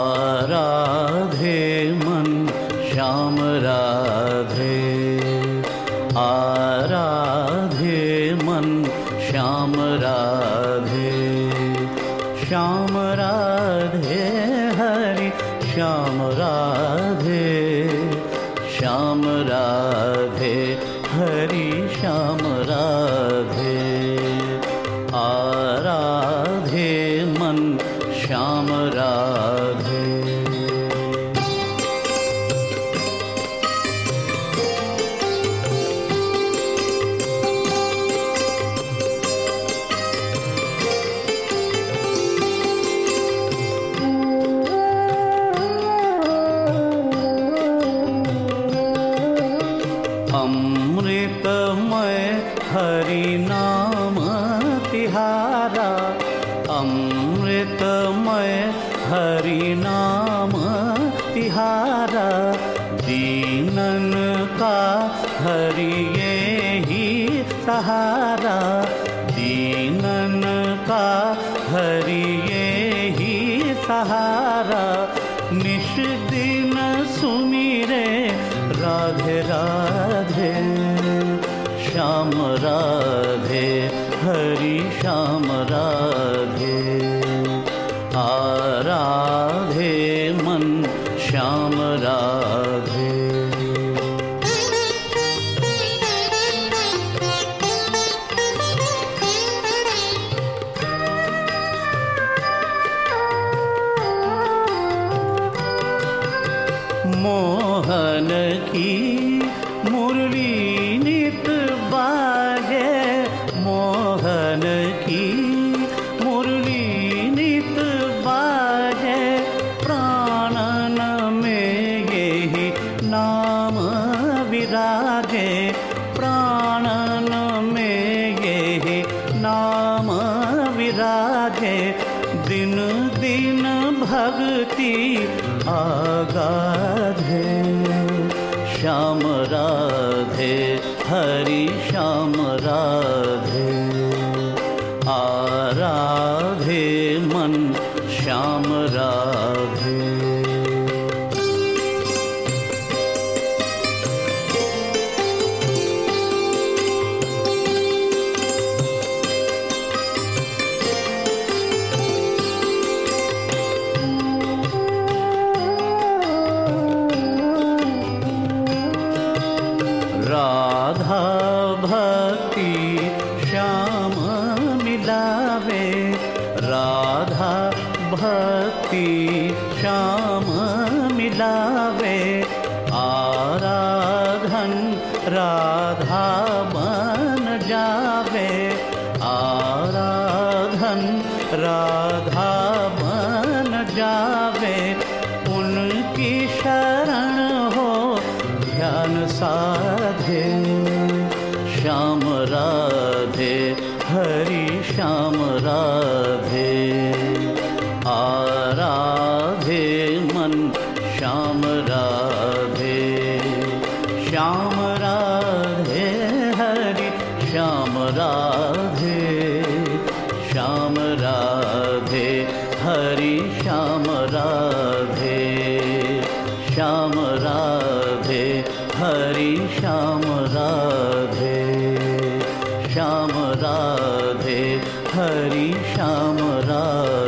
आराधे मन श्याम राधे, आराधे मन श्याम राधे, श्याम राधे हरि श्याम राधे, श्याम राधे हरि श्याम राधे, आराधे मन श्याम राधे। अमृतमय हरि नाम तिहारा, अमृतमय हरि नाम तिहारा, दीनन का हरि यही सहारा, दीनन का हरि यही सहारा, निश दिन सुमिरे राधे राधे, श्याम राधे हरि श्याम राधे, आराधे मन श्याम राधे। मोहन की मुरली नित बाजे, मोहन की मुरली नित बाजे, प्राणन में यही नाम विराजे, प्राणन में यही नाम विराजे, दिन दिन भक्ति आगाधे, श्याम राधे हरि श्याम राधे, आराधे मन श्याम राधे। राधा भक्ति श्याम मिलावे, राधा भक्ति श्याम मिलावे, आराधन राधा बन जावे, आराधन राधा बन जावे, उनकी शरण हो ध्यान साधे, श्याम राधे हरि श्याम राधे, आराधे मन श्याम राधे, श्याम राधे हरि श्याम राधे, श्याम राधे हरि श्याम राधे, श्याम राधे हरि श्याम राधे, श्याम राधे हरि श्याम राधे।